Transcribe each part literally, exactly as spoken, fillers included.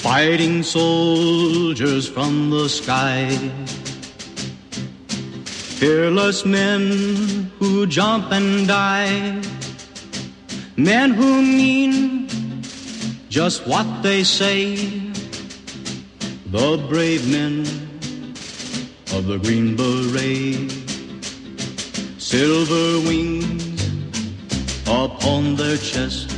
fighting soldiers from the sky, fearless men who jump and die, men who mean just what they say, the brave men of the Green Beret, silver wings upon their chest.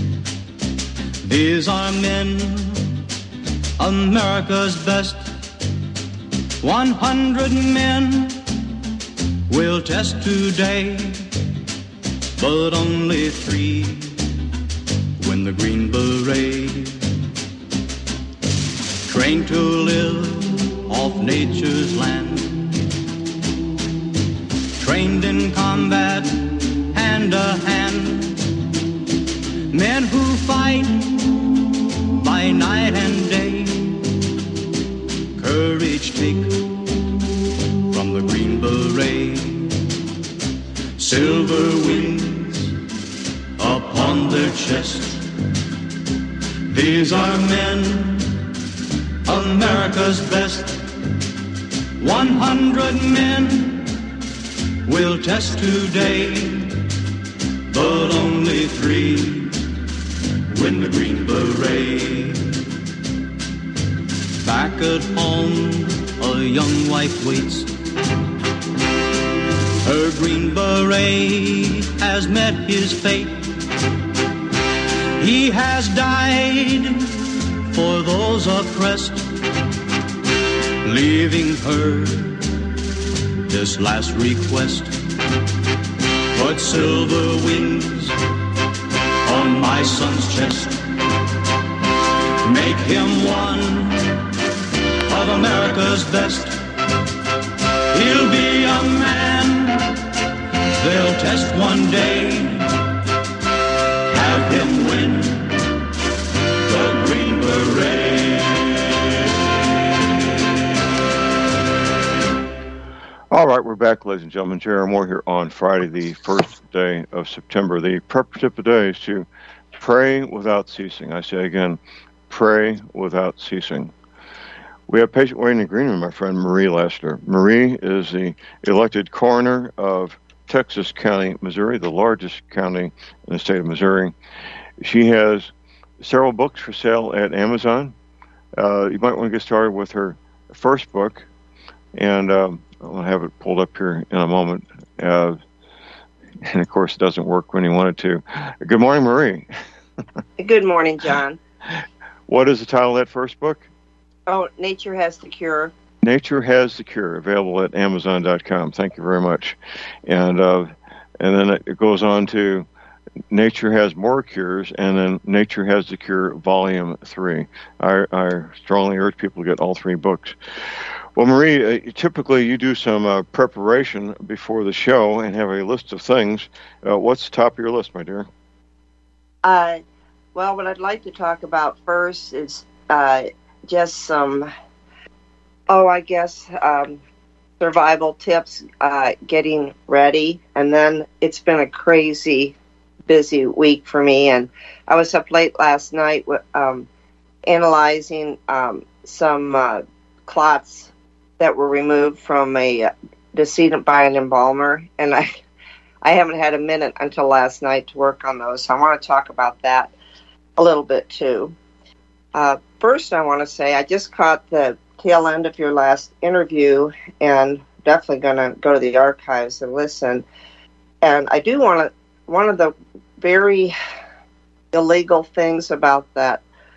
These are men, America's best. One hundred men will test today, but only three win the Green Beret. Trained to live off nature's land, trained in combat hand to hand, men who fight by night and day, courage take from the Green Beret, silver wings upon their chest. These are men, America's best. One hundred men will test today, but only three win the Green Beret. Back at home, a young wife waits. Her Green Beret has met his fate. He has died for those oppressed, leaving her this last request. Put silver wings on my son's chest. Make him one of America's best. He'll be a man they'll test one day. Have him win the Green Beret. All right, we're back, ladies and gentlemen. Jerry Moore here on Friday, the first day of September. The preparative today is to pray without ceasing. I say again, pray without ceasing. We have patient waiting in the green room, my friend Marie Lassiter. Marie is the elected coroner of Texas County, Missouri, the largest county in the state of Missouri. She has several books for sale at Amazon. Uh, you might want to get started with her first book, and um, I'll have it pulled up here in a moment. Uh, and, of course, it doesn't work when you want it to. Good morning, Marie. Good morning, John. What is the title of that first book? Oh, Nature Has the Cure. Nature Has the Cure, available at Amazon dot com. Thank you very much. And uh, and then it goes on to Nature Has More Cures, and then Nature Has the Cure, Volume three. I, I strongly urge people to get all three books. Well, Marie, uh, typically you do some uh, preparation before the show and have a list of things. Uh, what's the top of your list, my dear? Uh, well, what I'd like to talk about first is uh, just some, oh, I guess, um, survival tips, uh, getting ready. And then it's been a crazy, busy week for me. And I was up late last night um, analyzing um, some uh, clots that were removed from a decedent by an embalmer, and I I haven't had a minute until last night to work on those, so I want to talk about that a little bit too. Uh, first, I want to say I just caught the tail end of your last interview, and definitely going to go to the archives and listen. And I do want to, one of the very illegal things about that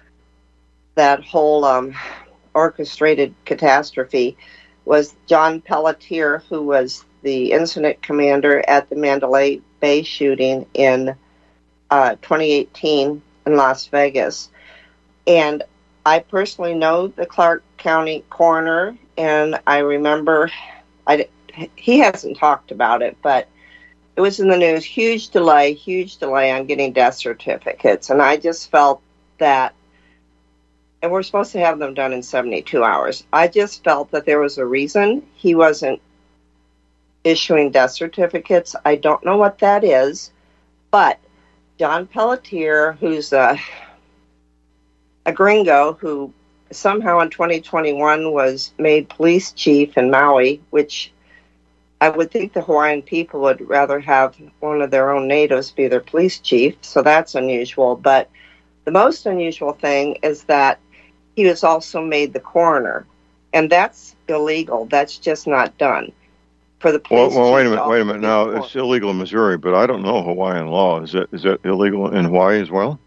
that whole um, orchestrated catastrophe was John Pelletier, who was the incident commander at the Mandalay Bay shooting in uh, twenty eighteen in Las Vegas. And I personally know the Clark County coroner, and I remember, I, he hasn't talked about it, but it was in the news, huge delay, huge delay on getting death certificates. And I just felt that, and we're supposed to have them done in seventy-two hours. I just felt that there was a reason he wasn't issuing death certificates. I don't know what that is, but John Pelletier, who's a, a gringo who somehow in twenty twenty-one was made police chief in Maui, which I would think the Hawaiian people would rather have one of their own natives be their police chief, so that's unusual. But the most unusual thing is that he was also made the coroner, and that's illegal. That's just not done. For the Well, police well wait a chief minute, to wait a also minute. be Now, the coroner. it's illegal in Missouri, but I don't know Hawaiian law. Is that is that illegal in Hawaii as well?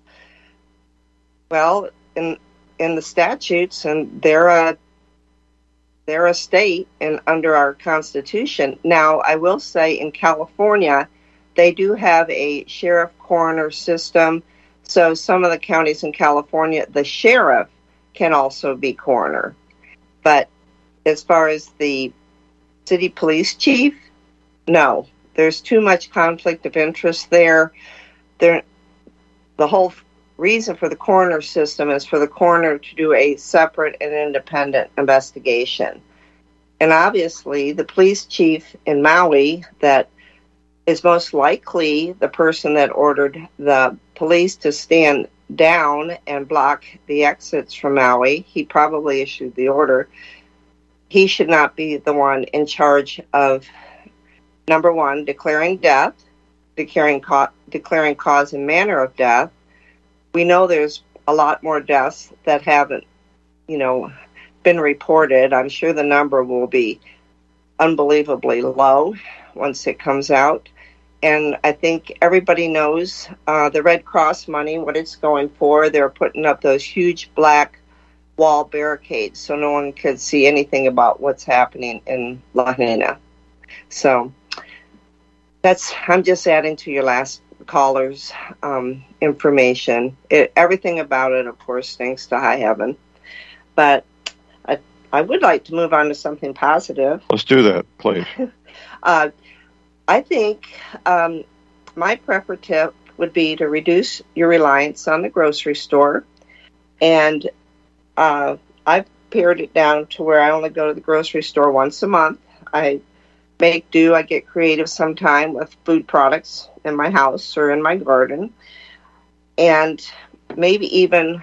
Well, in in the statutes, and they're a they're a state, and under our Constitution. Now, I will say in California, they do have a sheriff coroner system. So some of the counties in California, the sheriff can also be coroner. But as far as the city police chief, no, there's too much conflict of interest there. There, the whole reason for the coroner system is for the coroner to do a separate and independent investigation. And obviously, the police chief in Maui, that is most likely the person that ordered the police to stand down and block the exits from Maui, he probably issued the order. He should not be the one in charge of, number one, declaring death, declaring, ca- declaring cause and manner of death. We know there's a lot more deaths that haven't, you know, been reported. I'm sure the number will be unbelievably low once it comes out. And I think everybody knows uh, the Red Cross money, what it's going for. They're putting up those huge black wall barricades so no one could see anything about what's happening in Lahaina. So that's, I'm just adding to your last caller's um, information. It, everything about it, of course, stinks to high heaven. But I, I would like to move on to something positive. Let's do that, please. uh, I think um, my preferred tip would be to reduce your reliance on the grocery store. And uh, I've pared it down to where I only go to the grocery store once a month. I make do. I get creative sometime with food products in my house or in my garden. And maybe even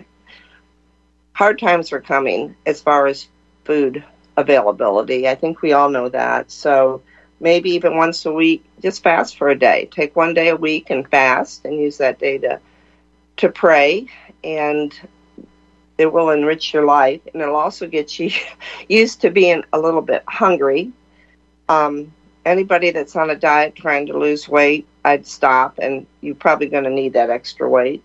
hard times are coming as far as food availability. I think we all know that. So maybe even once a week, just fast for a day. Take one day a week and fast and use that day to to pray, and it will enrich your life, and it'll also get you used to being a little bit hungry. Um, anybody that's on a diet trying to lose weight, I'd stop, and you're probably going to need that extra weight.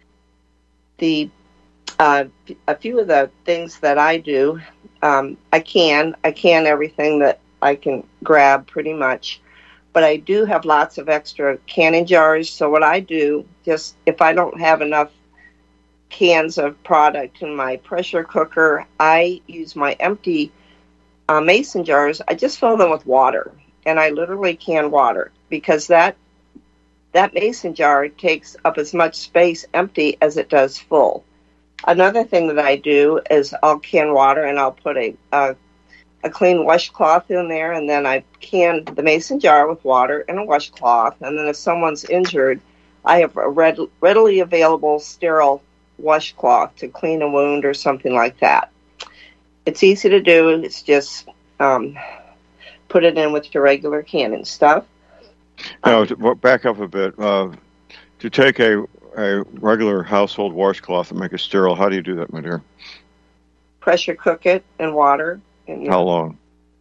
The uh, a few of the things that I do, um, I can I can everything that I can grab pretty much, but I do have lots of extra canning jars. So what I do, just if I don't have enough cans of product in my pressure cooker, I use my empty uh, mason jars. I just fill them with water, and I literally can water, because that that mason jar takes up as much space empty as it does full. Another thing that I do is I'll can water, and I'll put a a, a clean washcloth in there, and then I can the mason jar with water and a washcloth, and then if someone's injured, I have a red, readily available sterile washcloth to clean a wound or something like that. It's easy to do. It's just um, put it in with your regular canning stuff. Now, Um, to back up a bit, uh, to take a, a regular household washcloth and make it sterile, how do you do that, my dear? pressure cook it in water. And, How long?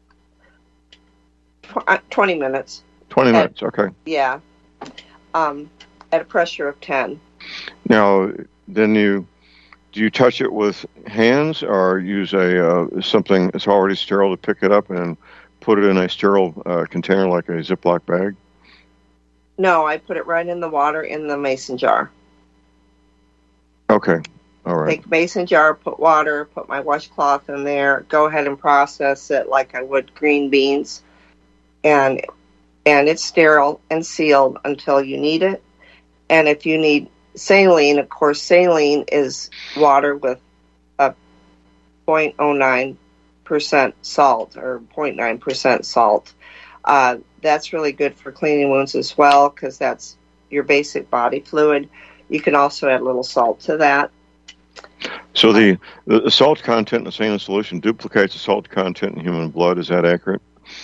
tw- twenty minutes. twenty Uh, minutes, okay. Yeah. Um, at a pressure of ten. Now, then you, do you touch it with hands or use a uh, something that's already sterile to pick it up and put it in a sterile uh, container like a Ziploc bag? No, I put it right in the water in the mason jar. Okay, all right. Take mason jar, put water, put my washcloth in there, go ahead and process it like I would green beans. And and it's sterile and sealed until you need it. And if you need saline, of course, saline is water with a zero point zero nine percent salt or zero point nine percent salt. Uh, that's really good for cleaning wounds as well, because that's your basic body fluid. You can also add a little salt to that. So the, the salt content in the saline solution duplicates the salt content in human blood. Is that accurate?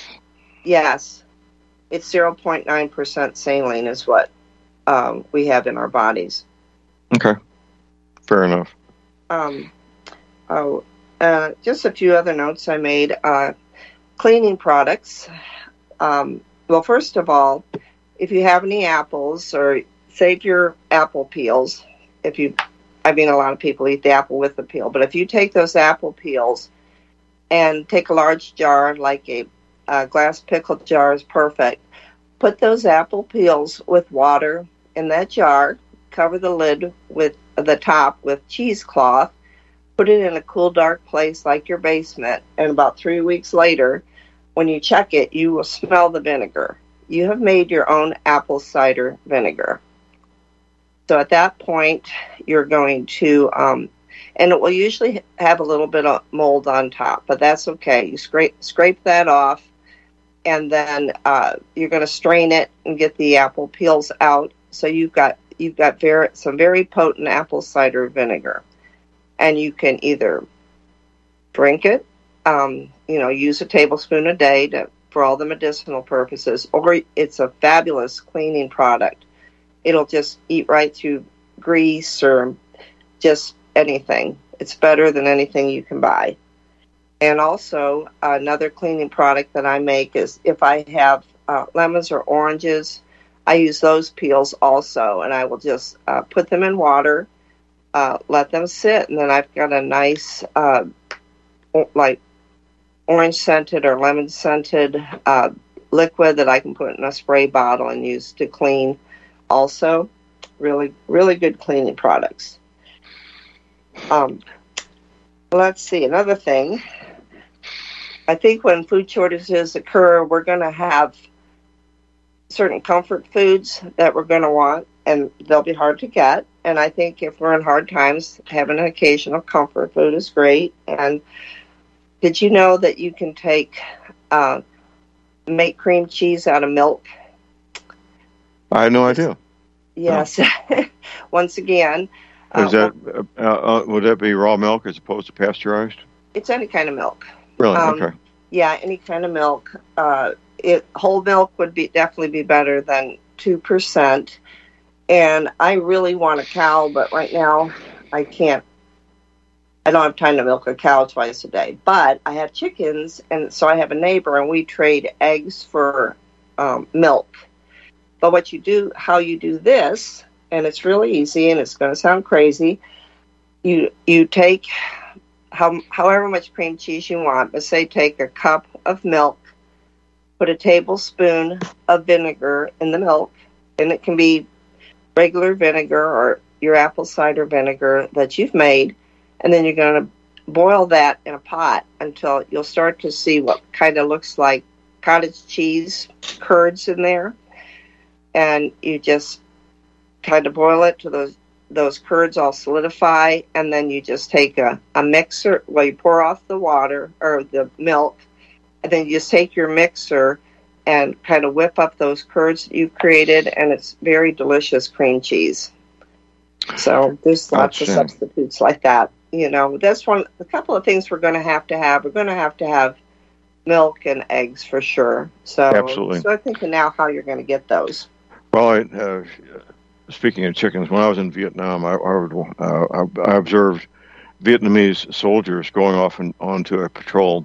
Yes. It's zero point nine percent saline is what um, we have in our bodies. Okay. Fair enough. Um, oh, uh, just a few other notes I made. Uh, cleaning products. Um, well, first of all, if you have any apples, or save your apple peels. If you, I mean, a lot of people eat the apple with the peel, but if you take those apple peels and take a large jar, like a, a glass pickle jar is perfect, put those apple peels with water in that jar, cover the lid with the top with cheesecloth, put it in a cool, dark place like your basement, and about three weeks later, when you check it, you will smell the vinegar. You have made your own apple cider vinegar. So at that point, you're going to, um, and it will usually have a little bit of mold on top, but that's okay. You scrape scrape that off, and then uh, you're going to strain it and get the apple peels out. So you've got you've got very some very potent apple cider vinegar, and you can either drink it, um, you know, use a tablespoon a day to, for all the medicinal purposes, or it's a fabulous cleaning product. It'll just eat right through grease or just anything. It's better than anything you can buy. And also, another cleaning product that I make is if I have uh, lemons or oranges, I use those peels also, and I will just uh, put them in water, uh, let them sit, and then I've got a nice, uh, like, orange-scented or lemon-scented uh, liquid that I can put in a spray bottle and use to clean. Also, really, really good cleaning products. Um, let's see, another thing. I think when food shortages occur, we're going to have certain comfort foods that we're going to want, and they'll be hard to get. And I think if we're in hard times, having an occasional comfort food is great. And did you know that you can take, uh, make cream cheese out of milk? I had no idea. Yes. No. Once again. Is uh, that uh, uh, would that be raw milk as opposed to pasteurized? It's any kind of milk. Really? Um, okay. Yeah, any kind of milk. Uh, it whole milk would be definitely be better than two percent. And I really want a cow, but right now I can't. I don't have time to milk a cow twice a day. But I have chickens, and so I have a neighbor, and we trade eggs for um, milk. But what you do, how you do this, and it's really easy, and it's going to sound crazy. You you take how however much cream cheese you want, but say take a cup of milk, put a tablespoon of vinegar in the milk, and it can be regular vinegar or your apple cider vinegar that you've made, and then you're going to boil that in a pot until you'll start to see what kind of looks like cottage cheese curds in there. And you just kind of boil it to those those curds all solidify, and then you just take a, a mixer, well, you pour off the water or the milk, and then you just take your mixer and kind of whip up those curds that you've created, and it's very delicious cream cheese. So there's lots of substitutes like that. You know, that's one, a couple of things we're going to have to have. We're going to have to have milk and eggs for sure. So, Absolutely. So I think now how you're going to get those. Well, I, uh, speaking of chickens, when I was in Vietnam, I, I, would, uh, I observed Vietnamese soldiers going off and onto a patrol.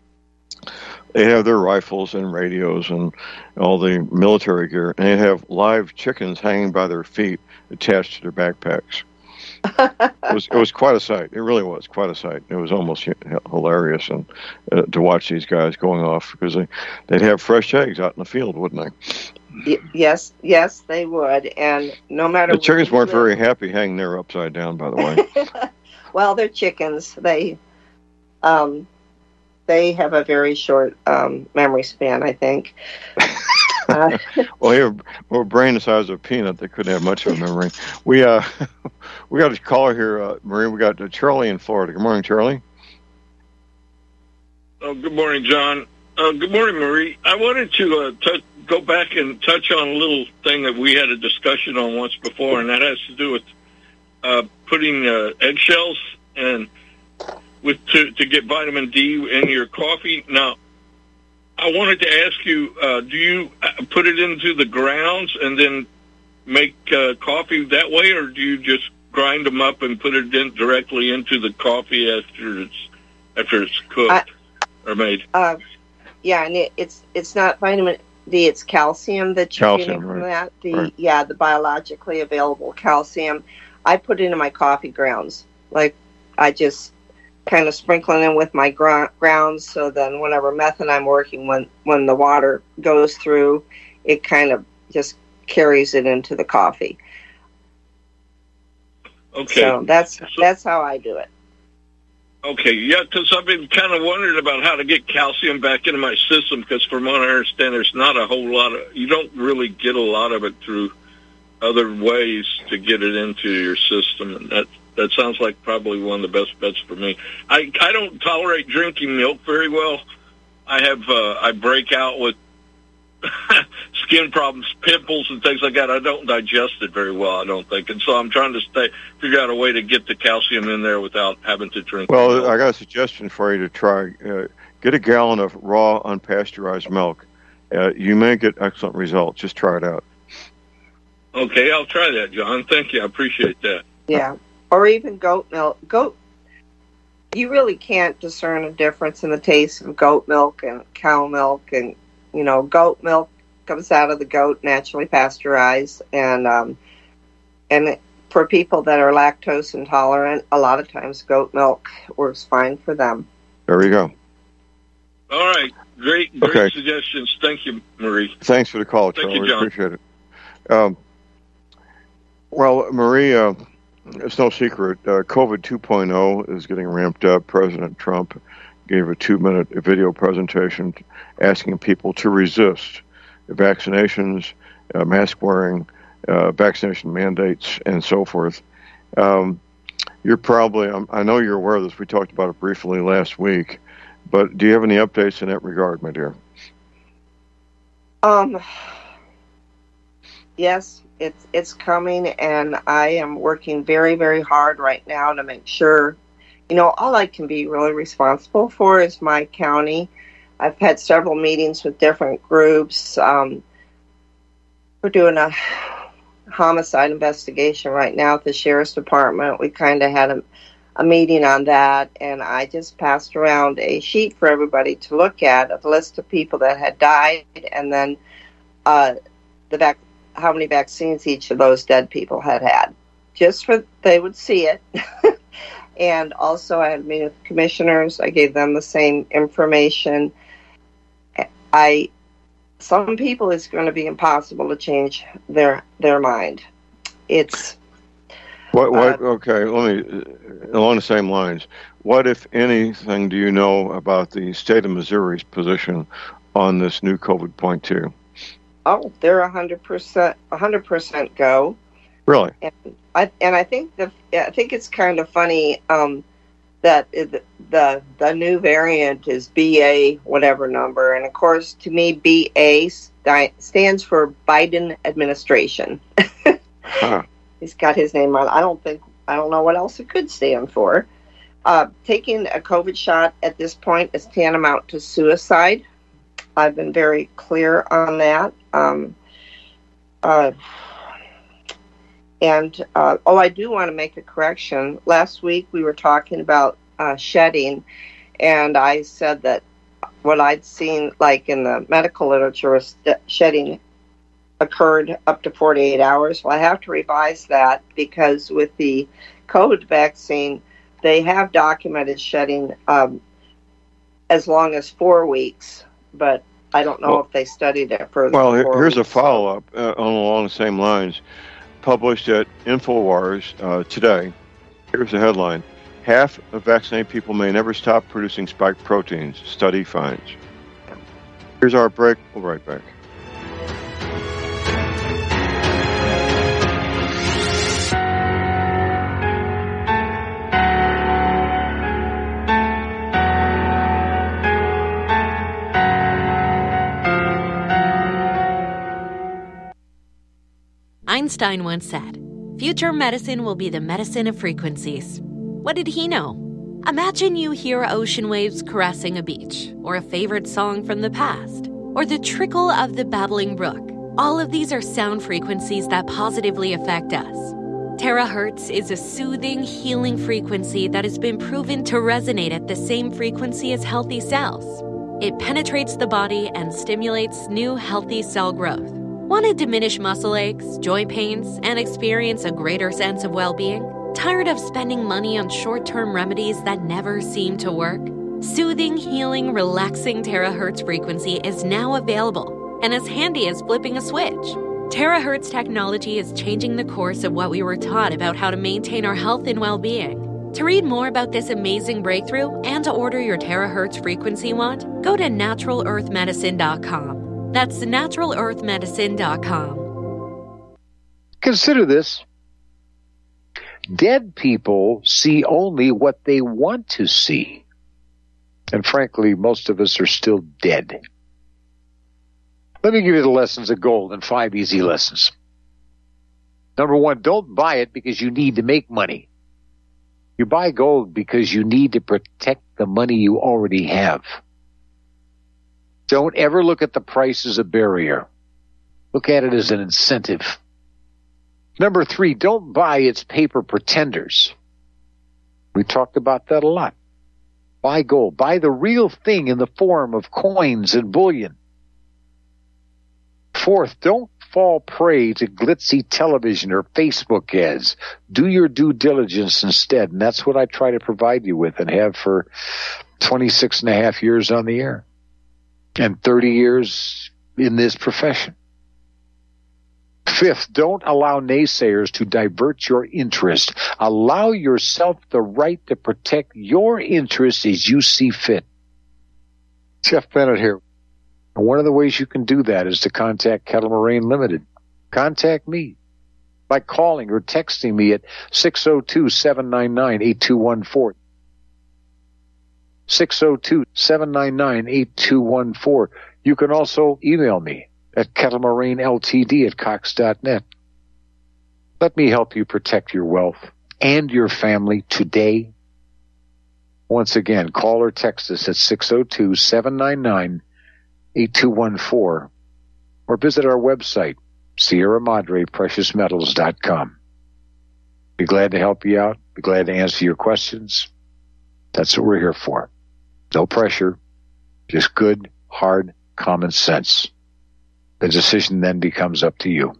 They have their rifles and radios and all the military gear, and they have live chickens hanging by their feet attached to their backpacks. it was it was quite a sight. It really was quite a sight. It was almost hilarious, and uh, to watch these guys going off, because they they'd have fresh eggs out in the field, wouldn't they? Yes, yes, they would. And no matter the chickens weren't live, very happy hanging there upside down, by the way. Well, they're chickens. They um they have a very short um, memory span, I think. Uh, well, here, well, a brain the size of a peanut, they couldn't have much of a memory. We uh, we got a caller here, uh, Marie. We got uh, Charlie in Florida. Good morning, Charlie. Oh, good morning, John. Uh, good morning, Marie. I wanted to uh, touch, go back and touch on a little thing that we had a discussion on once before, and that has to do with uh, putting uh, eggshells and with to, to get vitamin D in your coffee. Now, I wanted to ask you, uh, do you put it into the grounds and then make uh, coffee that way, or do you just grind them up and put it in directly into the coffee after it's after it's cooked I, or made? Uh, yeah, and it, it's it's not vitamin D; it's calcium that you're calcium, getting from right. that. The right. yeah, the biologically available calcium. I put it into my coffee grounds. Like I just kind of sprinkle it in with my gr- grounds, so then whenever method I'm working, when when the water goes through, it kind of just carries it into the coffee. Okay, so that's so, that's how I do it. Okay, yeah, because I've been kind of wondering about how to get calcium back into my system, because from what I understand, there's not a whole lot of, you don't really get a lot of it through other ways to get it into your system, and that that sounds like probably one of the best bets for me. I, I don't tolerate drinking milk very well. I have, uh, I break out with skin problems, pimples, and things like that. I don't digest it very well, I don't think. And so I'm trying to stay, figure out a way to get the calcium in there without having to drink Well, milk. I got a suggestion for you to try. Uh, get a gallon of raw, unpasteurized milk. Uh, you may get excellent results. Just try it out. Okay, I'll try that, John. Thank you. I appreciate that. Yeah. Or even goat milk. Goat, you really can't discern a difference in the taste of goat milk and cow milk. And, you know, goat milk comes out of the goat, naturally pasteurized. And, um, and for people that are lactose intolerant, a lot of times goat milk works fine for them. There you go. All right. Great, great okay. suggestions. Thank you, Marie. Thanks for the call, Thank Charlie. you, John. Appreciate it. Um, well, Marie, uh, it's no secret. Uh, COVID two point oh is getting ramped up. President Trump gave a two-minute video presentation asking people to resist vaccinations, uh, mask wearing, uh, vaccination mandates, and so forth. Um, you're probably, um, I know you're aware of this. We talked about it briefly last week. But do you have any updates in that regard, my dear? Um. Yes, it's it's coming, and I am working very, very hard right now to make sure, you know, all I can be really responsible for is my county. I've had several meetings with different groups. Um, we're doing a homicide investigation right now at the Sheriff's Department. We kind of had a, a meeting on that, and I just passed around a sheet for everybody to look at, a list of people that had died, and then uh, the vac- how many vaccines each of those dead people had had, just for they would see it. And also I had a meeting with commissioners. I gave them the same information. I, some people, it's going to be impossible to change their their mind. It's what what uh, okay, let me along the same lines. What, if anything, do you know about the state of Missouri's position on this new COVID point two? Oh, they're a hundred percent, a hundred percent go. Really? And I and I think the I think it's kind of funny um, that the, the the new variant is B A whatever number, and of course to me B A st- stands for Biden administration. Huh. He's got his name on. I don't think I don't know what else it could stand for. Uh, taking a COVID shot at this point is tantamount to suicide. I've been very clear on that. Um, uh, and, uh, oh, I do want to make a correction. Last week we were talking about uh, shedding, and I said that what I'd seen, like in the medical literature, was st- shedding occurred up to forty-eight hours. Well, I have to revise that because with the COVID vaccine, they have documented shedding um, as long as four weeks, but I don't know well, if they studied it further. Well, than four here's weeks. a follow-up uh, on along the same lines, published at InfoWars uh, today. Here's the headline: half of vaccinated people may never stop producing spike proteins. Study finds. Here's our break. We'll be right back. Einstein once said, "Future medicine will be the medicine of frequencies." What did he know? Imagine you hear ocean waves caressing a beach, or a favorite song from the past, or the trickle of the babbling brook. All of these are sound frequencies that positively affect us. Terahertz is a soothing, healing frequency that has been proven to resonate at the same frequency as healthy cells. It penetrates the body and stimulates new healthy cell growth. Want to diminish muscle aches, joint pains, and experience a greater sense of well-being? Tired of spending money on short-term remedies that never seem to work? Soothing, healing, relaxing terahertz frequency is now available and as handy as flipping a switch. Terahertz technology is changing the course of what we were taught about how to maintain our health and well-being. To read more about this amazing breakthrough and to order your terahertz frequency wand, go to natural earth medicine dot com. That's natural earth medicine dot com. Consider this. Dead people see only what they want to see. And frankly, most of us are still dead. Let me give you the lessons of gold in five easy lessons. Number one, don't buy it because you need to make money. You buy gold because you need to protect the money you already have. Don't ever look at the price as a barrier. Look at it as an incentive. Number three, don't buy its paper pretenders. We talked about that a lot. Buy gold. Buy the real thing in the form of coins and bullion. Fourth, don't fall prey to glitzy television or Facebook ads. Do your due diligence instead, and that's what I try to provide you with and have for twenty-six and a half years on the air and thirty years in this profession. Fifth, don't allow naysayers to divert your interest. Allow yourself the right to protect your interests as you see fit. Jeff Bennett here. One of the ways you can do that is to contact Kettle Moraine Limited. Contact me by calling or texting me at six oh two, seven nine nine, eight two one four. six oh two, seven nine nine, eight two one four. You can also email me at Kettle Moraine L T D at cox dot net. Let me help you protect your wealth and your family today. Once again, call or text us at six oh two, seven nine nine, eight two one four or visit our website, Sierra Madre Precious Metals dot com. Be glad to help you out. Be glad to answer your questions. That's what we're here for. No pressure, just good, hard, common sense. The decision then becomes up to you.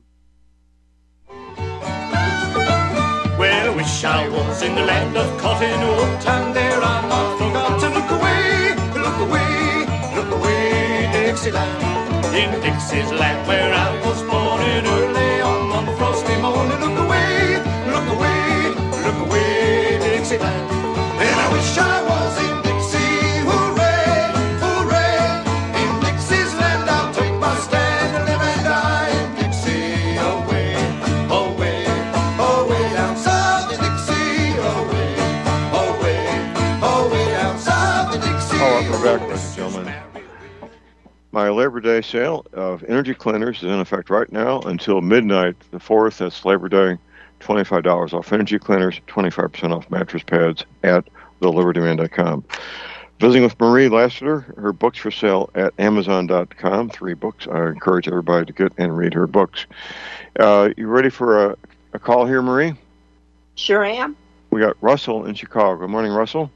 Well, I wish I was in the land of cotton wool, and there I not forgot to look away, look away, look away, Dixieland. In Dixie's land where I was born in early on one frosty morning, look away, look away, look away, Dixieland. And I wish I was in Dixie, hooray, hooray. In Dixie's land I'll take my stand and live and die in Dixie, away, away, away down south in Dixie, away, away, away down south in Dixie. All right, we're back, ladies and gentlemen. My Labor Day sale of energy cleaners is in effect right now until midnight, the fourth. That's Labor Day. twenty-five dollars off energy cleaners, twenty-five percent off mattress pads at the liberty man dot com. Visiting with Marie Lassiter, her books for sale at amazon dot com. Three books. I encourage everybody to get and read her books. Uh, you ready for a, a call here, Marie? Sure am. We got Russell in Chicago. Good morning, Russell.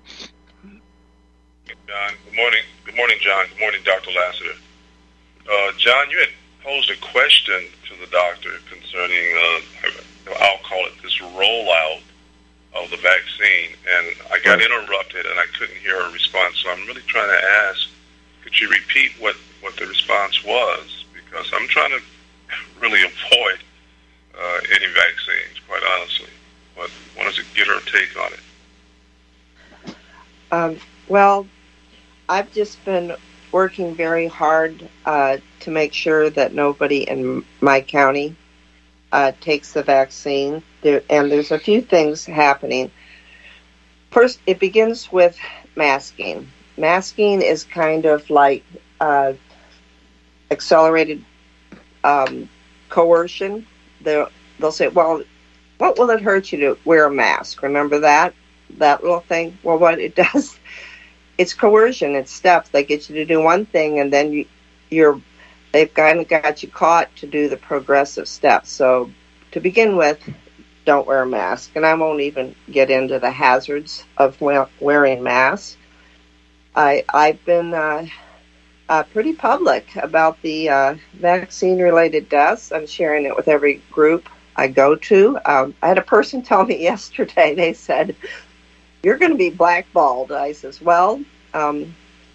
John, good morning. Good morning, John. Good morning, Doctor Lassiter. Uh, John, you had posed a question to the doctor concerning, uh, I'll call it this rollout of the vaccine, and I got right. interrupted and I couldn't hear a response, so I'm really trying to ask, could you repeat what, what the response was? Because I'm trying to really avoid uh, any vaccines, quite honestly, but I wanted to get her take on it. Um, well, I've just been working very hard uh, to make sure that nobody in my county uh, takes the vaccine. There, and there's a few things happening. First, it begins with masking. Masking is kind of like uh, accelerated um, coercion. They'll, they'll say, well, what will it hurt you to wear a mask? Remember that? that little thing. Well, what it does, it's coercion. It's steps. They get you to do one thing, and then you, you're they've kind of got you caught to do the progressive steps. So to begin with, don't wear a mask. And I won't even get into the hazards of wearing masks. I, I've been uh, uh, pretty public about the uh, vaccine-related deaths. I'm sharing it with every group I go to. Um, I had a person tell me yesterday, they said, you're going to be blackballed. I says, well, um,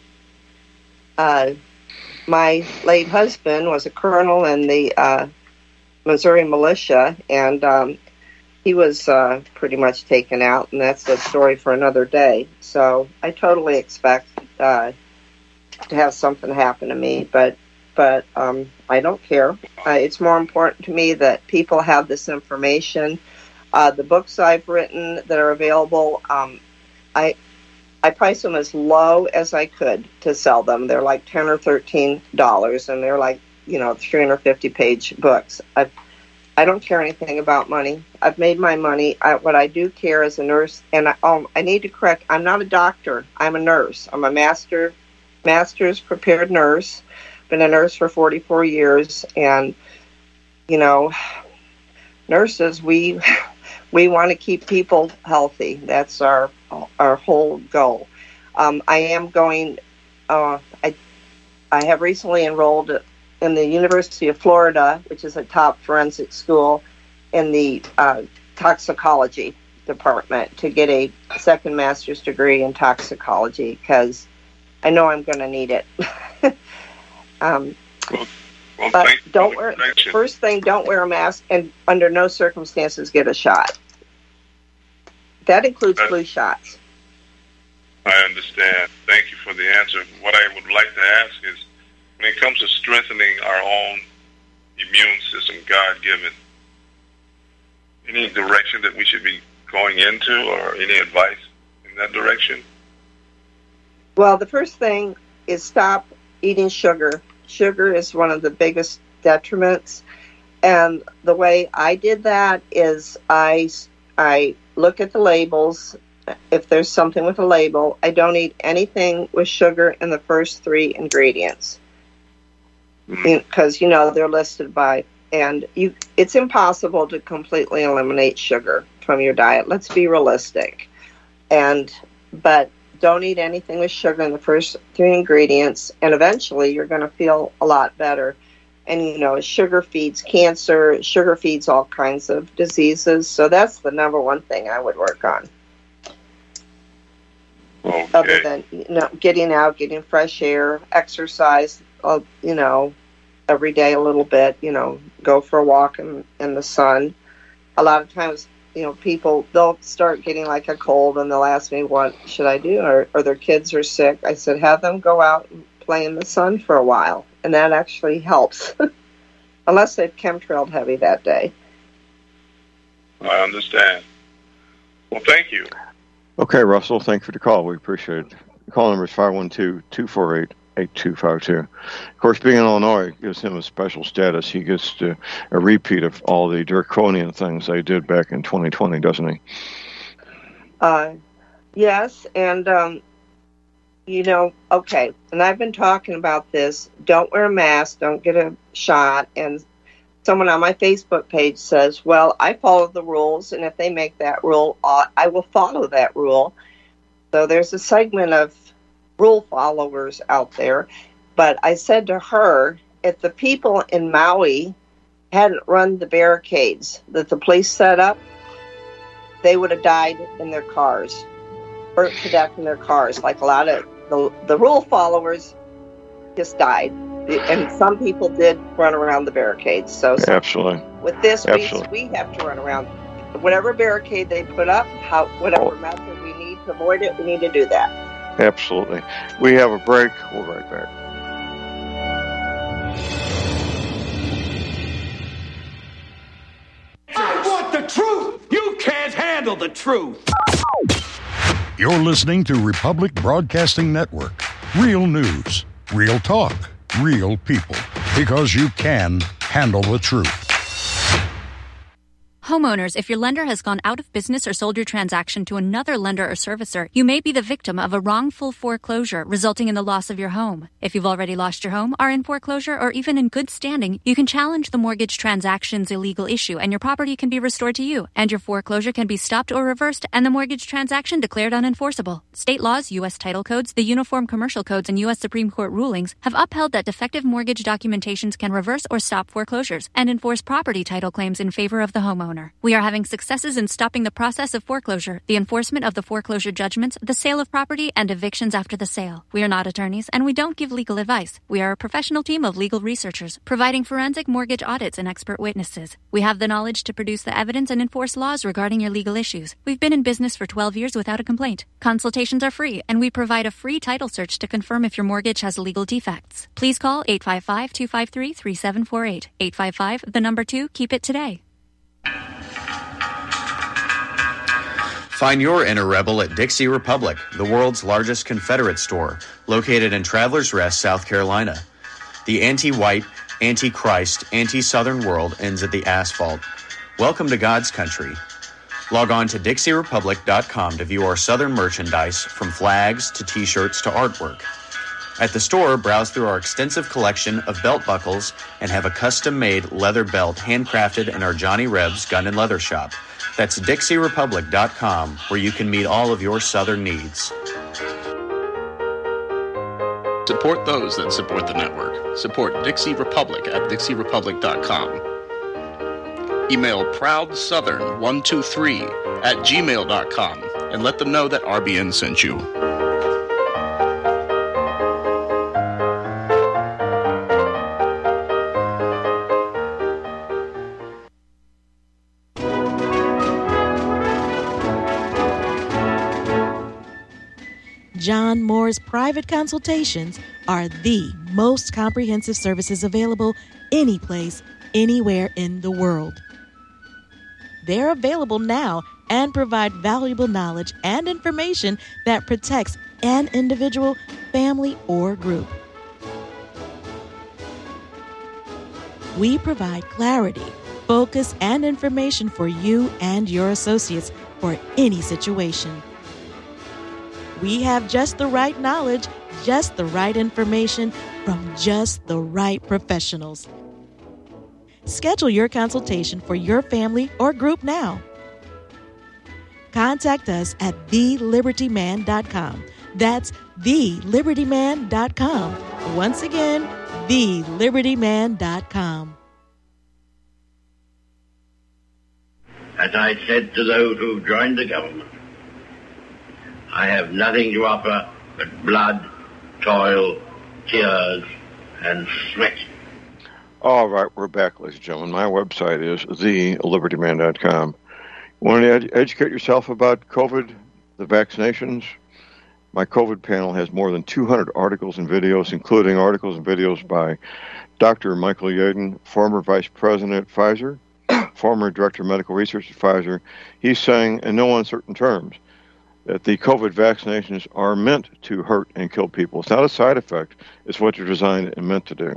uh, my late husband was a colonel in the uh, Missouri militia, and um, he was uh, pretty much taken out, and that's a story for another day. So I totally expect uh, to have something happen to me, but but um, I don't care. Uh, it's more important to me that people have this information. Uh, the books I've written that are available, um, I I price them as low as I could to sell them. They're like ten or thirteen dollars, and they're like, you know, three hundred fifty page books. I've I don't care anything about money. I've made my money. I, what I do care as a nurse, and I, oh, I need to correct, I'm not a doctor. I'm a nurse. I'm a master, master's prepared nurse. Been a nurse for forty-four years, and, you know, nurses, we we want to keep people healthy. That's our our whole goal. Um, I am going, uh, I, I have recently enrolled in the University of Florida, which is a top forensic school, in the uh, toxicology department to get a second master's degree in toxicology, because I know I'm going to need it. um, well, well, but thank, don't wear, first thing, don't wear a mask, and under no circumstances get a shot. That includes That's, flu shots. I understand. Thank you for the answer. What I would like to ask is, when it comes to strengthening our own immune system, God-given, any direction that we should be going into, or any advice in that direction? Well, the first thing is stop eating sugar. Sugar is one of the biggest detriments. And the way I did that is I, I look at the labels. If there's something with a label, I don't eat anything with sugar in the first three ingredients. Because, you know, they're listed by, and you, it's impossible to completely eliminate sugar from your diet. Let's be realistic. And, but don't eat anything with sugar in the first three ingredients, and eventually you're going to feel a lot better. And, you know, sugar feeds cancer, sugar feeds all kinds of diseases. So that's the number one thing I would work on. Okay. Other than, you know, getting out, getting fresh air, exercise, uh, you know, every day a little bit, you know, go for a walk in, in the sun. A lot of times, you know, people, they'll start getting like a cold and they'll ask me, what should I do? Or, or their kids are sick. I said, have them go out and play in the sun for a while. And that actually helps. Unless they've chemtrailed heavy that day. I understand. Well, thank you. Okay, Russell, thank you for the call. We appreciate it. The call number is five one two, two four eight, eight two five two. Of course, being in Illinois gives him a special status. He gets to, a repeat of all the draconian things they did back in twenty twenty, doesn't he? Uh, yes, and, um, you know, okay, and I've been talking about this. Don't wear a mask, don't get a shot, and someone on my Facebook page says, well, I follow the rules, and if they make that rule, I will follow that rule. So there's a segment of rule followers out there. But I said to her, if the people in Maui hadn't run the barricades that the police set up, they would have died in their cars, burnt to death in their cars. Like a lot of the, the rule followers just died. And some people did run around the barricades. So, so absolutely, with this, absolutely. We, we have to run around whatever barricade they put up. How whatever oh. method we need to avoid it, we need to do that. Absolutely. We have a break. We'll be right back. I want the truth. You can't handle the truth. You're listening to Republic Broadcasting Network. Real news, real talk. Real people, because you can handle the truth. Homeowners, if your lender has gone out of business or sold your transaction to another lender or servicer, you may be the victim of a wrongful foreclosure, resulting in the loss of your home. If you've already lost your home, are in foreclosure, or even in good standing, you can challenge the mortgage transaction's illegal issue, and your property can be restored to you, and your foreclosure can be stopped or reversed, and the mortgage transaction declared unenforceable. State laws, U S title codes, the Uniform Commercial Codes, and U S Supreme Court rulings have upheld that defective mortgage documentations can reverse or stop foreclosures and enforce property title claims in favor of the homeowner. We are having successes in stopping the process of foreclosure, the enforcement of the foreclosure judgments, the sale of property, and evictions after the sale. We are not attorneys, and we don't give legal advice. We are a professional team of legal researchers, providing forensic mortgage audits and expert witnesses. We have the knowledge to produce the evidence and enforce laws regarding your legal issues. We've been in business for twelve years without a complaint. Consultations are free, and we provide a free title search to confirm if your mortgage has legal defects. Please call eight five five, two five three, three seven four eight. eight five five, the number two, keep it today. Find your inner rebel at Dixie Republic, the world's largest Confederate store, located in Travelers Rest, South Carolina. The anti-white, anti-Christ, anti-Southern world ends at the asphalt. Welcome to God's country. Log on to Dixie Republic dot com to view our Southern merchandise, from flags to t-shirts to artwork. At the store, browse through our extensive collection of belt buckles and have a custom-made leather belt handcrafted in our Johnny Rebs Gun and Leather Shop. That's Dixie Republic dot com, where you can meet all of your Southern needs. Support those that support the network. Support Dixie Republic at Dixie Republic dot com. Email proud southern one two three at gmail dot com and let them know that R B N sent you. John Moore's private consultations are the most comprehensive services available anyplace, anywhere in the world. They're available now and provide valuable knowledge and information that protects an individual, family, or group. We provide clarity, focus, and information for you and your associates for any situation. We have just the right knowledge, just the right information from just the right professionals. Schedule your consultation for your family or group now. Contact us at the liberty man dot com. That's the liberty man dot com. Once again, the liberty man dot com. As I said to those who joined the government, I have nothing to offer but blood, toil, tears, and sweat. All right, we're back, ladies and gentlemen. My website is the liberty man dot com. You want to ed- educate yourself about COVID, the vaccinations? My COVID panel has more than two hundred articles and videos, including articles and videos by Doctor Michael Yeadon, former Vice President at Pfizer, former Director of Medical Research at Pfizer. He's saying, in no uncertain terms, that the COVID vaccinations are meant to hurt and kill people. It's not a side effect. It's what they're designed and meant to do.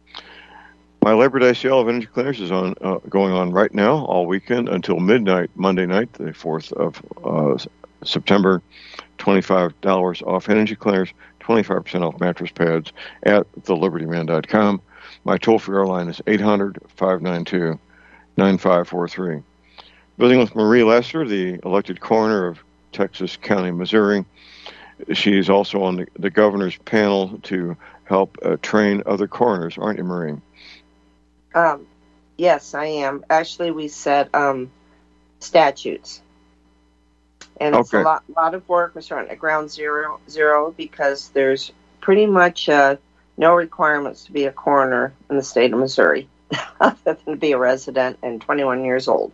My Labor Day sale of energy cleaners is on uh, going on right now, all weekend until midnight, Monday night, the fourth of uh, September. twenty-five dollars off energy cleaners, twenty-five percent off mattress pads at the liberty man dot com. My toll-free airline is eight hundred, five nine two, nine five four three. Visiting with Marie Lester, the elected coroner of Texas County, Missouri. She's also on the, the governor's panel to help uh, train other coroners, aren't you, Marie? Um, yes, I am. Actually, we set um, statutes. And it's Okay. a lot, lot of work. We're starting at ground zero, zero because there's pretty much uh, no requirements to be a coroner in the state of Missouri, other than to be a resident and twenty-one years old.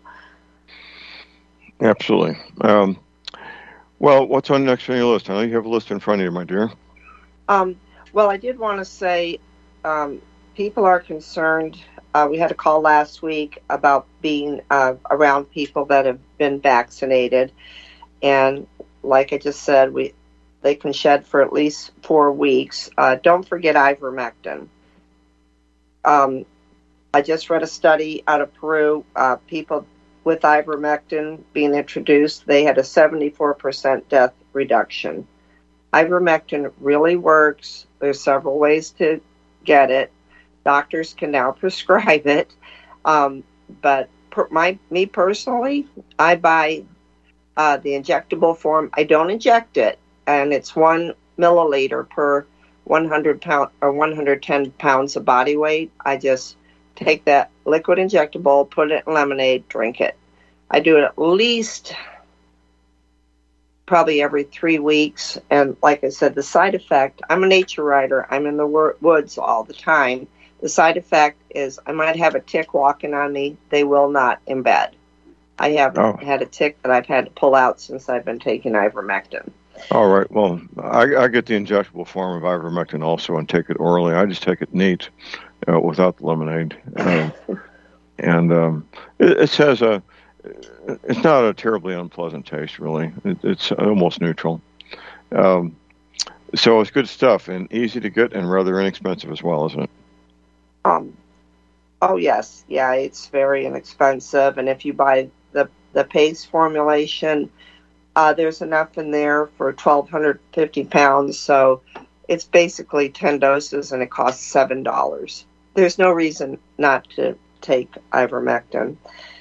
Absolutely. Um, well, what's on next on your list? I know you have a list in front of you, my dear. Um, well, I did want to say um, people are concerned. Uh, we had a call last week about being uh, around people that have been vaccinated. And like I just said, we they can shed for at least four weeks. Uh, don't forget ivermectin. Um, I just read a study out of Peru. Uh, people with ivermectin being introduced, they had a seventy-four percent death reduction. Ivermectin really works. There's several ways to get it. Doctors can now prescribe it. Um, but per, my me personally, I buy uh, the injectable form. I don't inject it, and it's one milliliter per one hundred pound or one hundred ten pounds of body weight. I just take that liquid injectable, put it in lemonade, drink it. I do it at least probably every three weeks. And like I said, the side effect, I'm a nature writer. I'm in the wor- woods all the time. The side effect is I might have a tick walking on me. They will not embed. I haven't Oh. had a tick that I've had to pull out since I've been taking ivermectin. All right. Well, I, I get the injectable form of ivermectin also and take it orally. I just take it neat uh, without the lemonade. Uh, and um, it, it says a, it's not a terribly unpleasant taste, really. It, it's almost neutral. Um, so it's good stuff and easy to get and rather inexpensive as well, isn't it? Um, oh, yes. Yeah, it's very inexpensive. And if you buy the, the paste formulation, uh, there's enough in there for twelve fifty pounds. So it's basically ten doses and it costs seven dollars. There's no reason not to take ivermectin.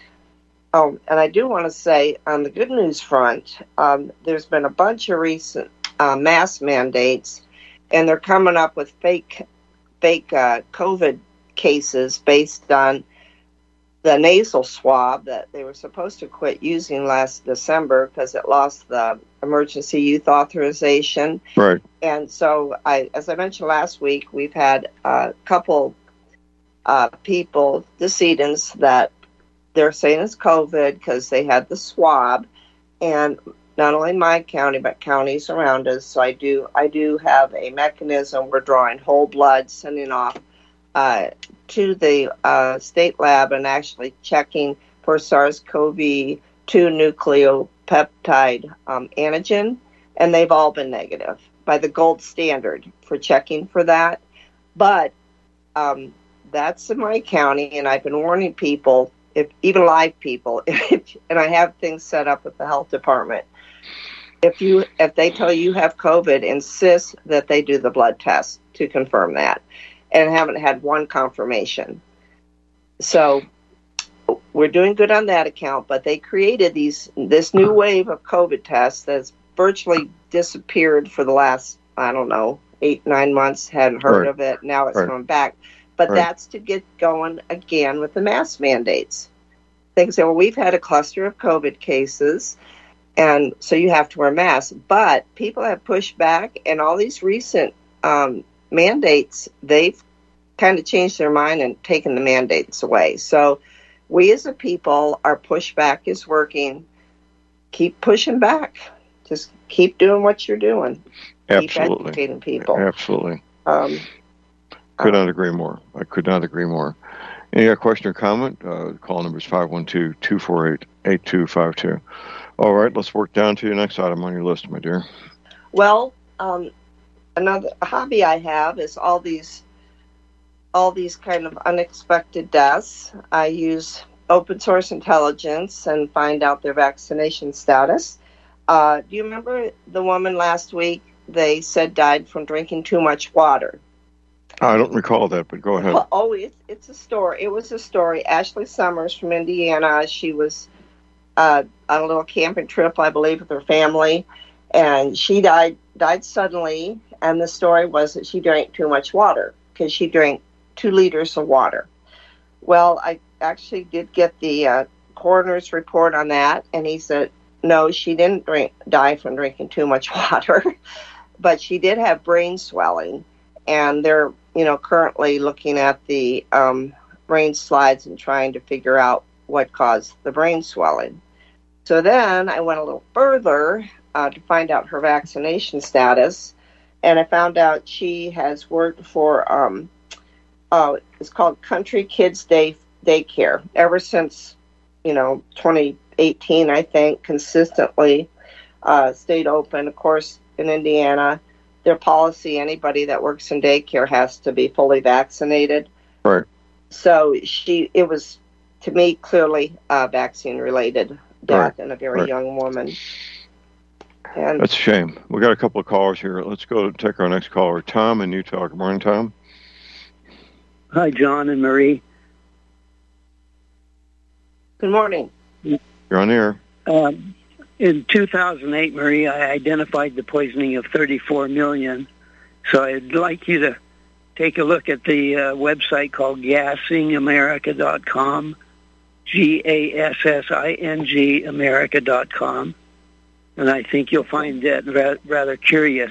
Oh, and I do want to say on the good news front, um, there's been a bunch of recent uh, mask mandates, and they're coming up with fake, fake uh, COVID cases based on the nasal swab that they were supposed to quit using last December because it lost the emergency use authorization. Right. And so, I, as I mentioned last week, we've had a couple uh, people, decedents, that they're saying it's COVID because they had the swab, and not only my county but counties around us. So I do I do have a mechanism. We're drawing whole blood, sending off uh, to the uh, state lab, and actually checking for SARS-C o V two nucleopeptide um, antigen, and they've all been negative by the gold standard for checking for that. But um, that's in my county, and I've been warning people. If even live people, if, and I have things set up with the health department. If you, if they tell you you have COVID, insist that they do the blood test to confirm that, and haven't had one confirmation. So we're doing good on that account. But they created these this new wave of COVID tests that's virtually disappeared for the last I don't know eight nine months. Hadn't heard Right. of it. Now it's Right. coming back. But Right. that's to get going again with the mask mandates. They say, well, we've had a cluster of COVID cases, and so you have to wear masks. But people have pushed back, and all these recent um, mandates, they've kind of changed their mind and taken the mandates away. So we as a people, our pushback is working. Keep pushing back. Just keep doing what you're doing. Keep Absolutely. educating people. Absolutely. Um, Could not agree more. I could not agree more. Any other question or comment? Uh, call number is five one two, two four eight, eight two five two. All right, let's work down to your next item on your list, my dear. Well, um, another hobby I have is all these, all these kind of unexpected deaths. I use open source intelligence and find out their vaccination status. Uh, do you remember the woman last week? They said died from drinking too much water. I don't recall that, but go ahead. Well, oh, it's it's a story. It was a story. Ashley Summers from Indiana. She was uh, on a little camping trip, I believe, with her family, and she died died suddenly. And the story was that she drank too much water because she drank two liters of water. Well, I actually did get the uh, coroner's report on that, and he said no, she didn't drink die from drinking too much water, but she did have brain swelling, and they're you know, currently looking at the um, brain slides and trying to figure out what caused the brain swelling. So then I went a little further uh, to find out her vaccination status, and I found out she has worked for, um, uh, it's called Country Kids Day Daycare, ever since, you know, twenty eighteen, I think, consistently uh, stayed open. Of course, in Indiana, their policy, anybody that works in daycare has to be fully vaccinated. Right. So she, it was to me, clearly uh, vaccine-related death Right, in a very right. young woman. And That's a shame. We got a couple of callers here. Let's go take our next caller. Tom in Utah. Good morning, Tom. Hi, John and Marie. Good morning. You're on the air. Um, in two thousand eight, Marie, I identified the poisoning of thirty-four million. So I'd like you to take a look at the uh, website called gassing america dot com, G A S S I N G America dot com, and I think you'll find that ra- rather curious.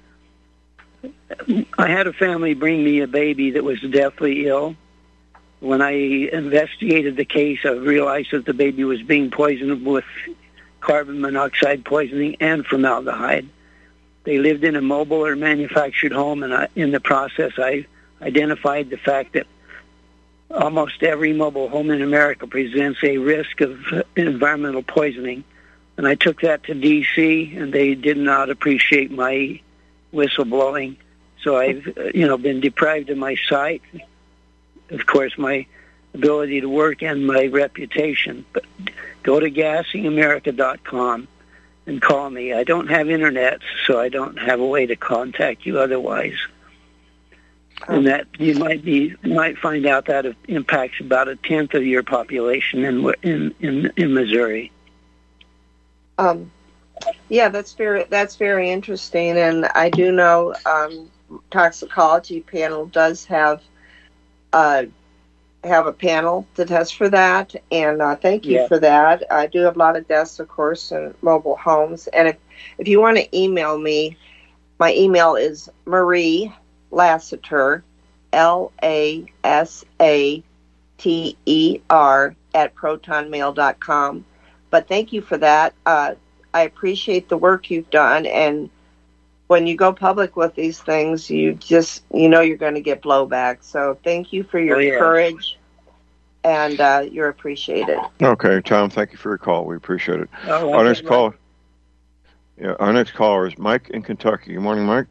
I had a family bring me a baby that was deathly ill. When I investigated the case, I realized that the baby was being poisoned with carbon monoxide poisoning and formaldehyde. They lived in a mobile or manufactured home, and I, in the process, I identified the fact that almost every mobile home in America presents a risk of environmental poisoning. And I took that to D C, and they did not appreciate my whistleblowing. So I've, uh, you know, been deprived of my sight, of course, my ability to work, and my reputation. But go to gassing america dot com and call me. I don't have internet, so I don't have a way to contact you otherwise. And that you might be might find out that it impacts about a tenth of your population in in in, in Missouri. Um, yeah, that's very that's very interesting, and I do know um, toxicology panel does have uh, have a panel to test for that, and uh, thank you Yeah. for that. I do have a lot of deaths, of course, in mobile homes, and if if you want to email me, my email is Marie Lasater, L A S A T E R at proton mail dot com. But thank you for that. Uh, I appreciate the work you've done, and when you go public with these things, you just, you know you're going to get blowback. So thank you for your Oh, yeah. courage, and uh, you're appreciated. Okay, Tom, thank you for your call. We appreciate it. Oh, Our okay, next well- caller. Yeah, our next caller is Mike in Kentucky. Good morning, Mike.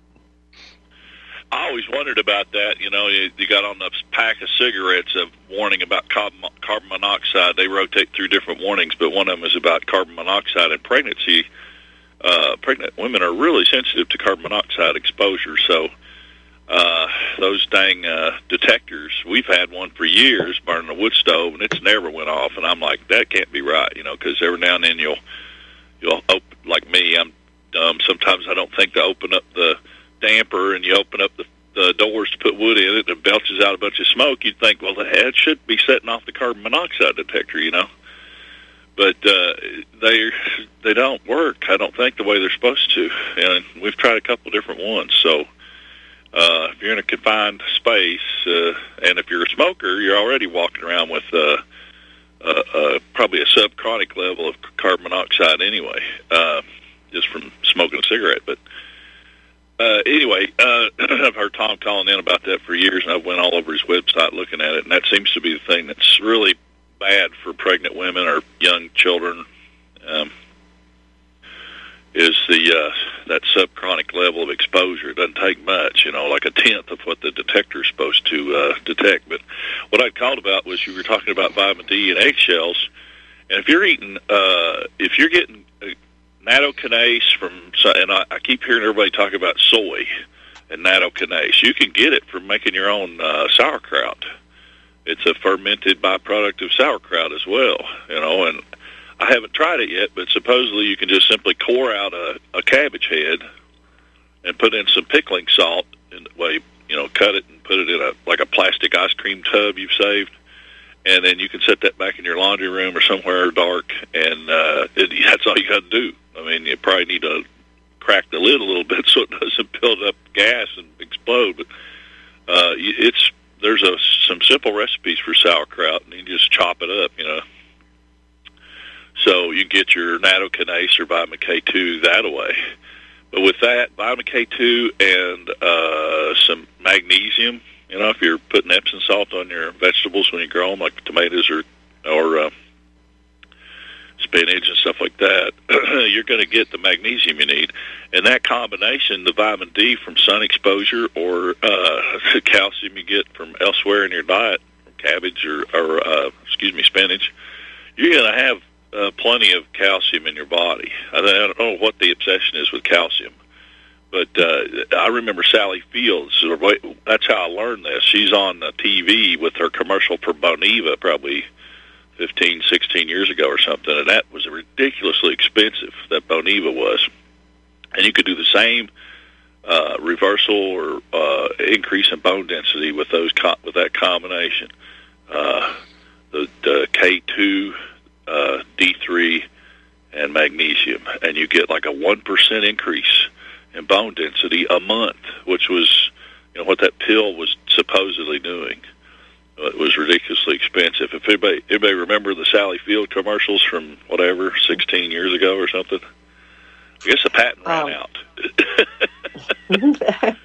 I always wondered about that. You know, you, you got on the pack of cigarettes a warning about carbon, carbon monoxide. They rotate through different warnings, but one of them is about carbon monoxide and pregnancy. Uh, pregnant women are really sensitive to carbon monoxide exposure. So uh, those dang uh, detectors, we've had one for years burning a wood stove, and it's never went off. And I'm like, that can't be right, you know, because every now and then you'll you'll open, like me, I'm dumb. Sometimes I don't think to open up the damper, and you open up the, the doors to put wood in it, and it belches out a bunch of smoke. You'd think, well, the head should be setting off the carbon monoxide detector, you know. But uh, they they don't work, I don't think, the way they're supposed to. And we've tried a couple different ones. So uh, if you're in a confined space, uh, and if you're a smoker, you're already walking around with uh, uh, uh, probably a subchronic level of carbon monoxide anyway, uh, just from smoking a cigarette. But Uh, anyway, uh, I've heard Tom calling in about that for years, and I went all over his website looking at it, and that seems to be the thing that's really bad for pregnant women or young children, um, is the uh, that subchronic level of exposure. It doesn't take much, you know, like a tenth of what the detector is supposed to uh, detect. But what I'd called about was you were talking about vitamin D and eggshells, and if you're eating, uh, if you're getting uh, nattokinase from, and I, I keep hearing everybody talk about soy and nattokinase. You can get it from making your own uh, sauerkraut. It's a fermented byproduct of sauerkraut as well, you know, and I haven't tried it yet, but supposedly you can just simply core out a, a cabbage head and put in some pickling salt, and well, you, you know, cut it and put it in a like a plastic ice cream tub you've saved, and then you can set that back in your laundry room or somewhere dark, and uh, it, that's all you got to do. I mean, you probably need to crack the lid a little bit so it doesn't build up gas and explode. But uh, it's there's a, some simple recipes for sauerkraut, and you just chop it up, you know. So you get your nattokinase or vitamin K two that way. But with that, vitamin K two and uh, some magnesium, you know, if you're putting Epsom salt on your vegetables when you grow them, like tomatoes or or uh, spinach and stuff like that, you're going to get the magnesium you need. And that combination, the vitamin D from sun exposure or uh, the calcium you get from elsewhere in your diet, from cabbage or, or uh, excuse me, spinach, you're going to have uh, plenty of calcium in your body. I don't know what the obsession is with calcium, but uh, I remember Sally Fields. That's how I learned this. She's on the T V with her commercial for Boniva probably fifteen, sixteen years ago or something, and that was ridiculously expensive, that Boniva was. And you could do the same uh, reversal or uh, increase in bone density with those co- with that combination. Uh, the, the K two, uh, D three, and magnesium, and you get like a one percent increase in bone density a month, which was, you know, what that pill was supposedly doing. It was ridiculously expensive. If anybody, anybody remember the Sally Field commercials from whatever sixteen years ago or something, I guess the patent ran um, out.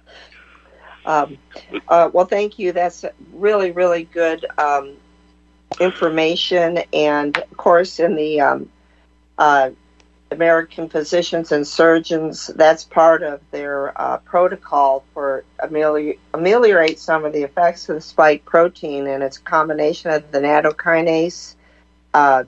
um, uh, well, thank you. That's really, really good um, information. And of course, in the um, uh, American Physicians and Surgeons, that's part of their uh, protocol for amelior- ameliorate some of the effects of the spike protein, and it's a combination of the nattokinase, uh,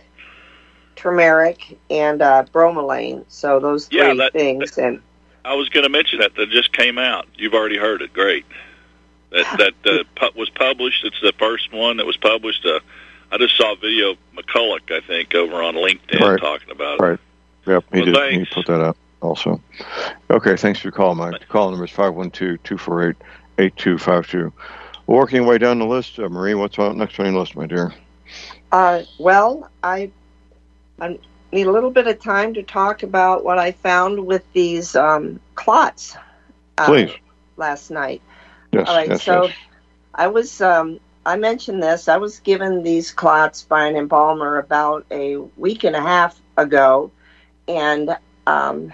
turmeric, and uh, bromelain. So those three yeah, that, things. That, and I was going to mention that. That just came out. You've already heard it. Great. That that uh, pu- was published. It's the first one that was published. Uh, I just saw a video of McCulloch, I think, over on LinkedIn right. talking about it. Right. Yep, he well, did. thanks. He put that out also. Okay, thanks for your call, Mike. The call number is five one two, two four eight, eight two five two. Working your way down the list, uh, Marie, what's on next on your list, my dear? Uh, well, I, I need a little bit of time to talk about what I found with these um, clots uh, Please. last night. Yes, All right, yes, so yes. I was, um, I mentioned this, I was given these clots by an embalmer about a week and a half ago, and um,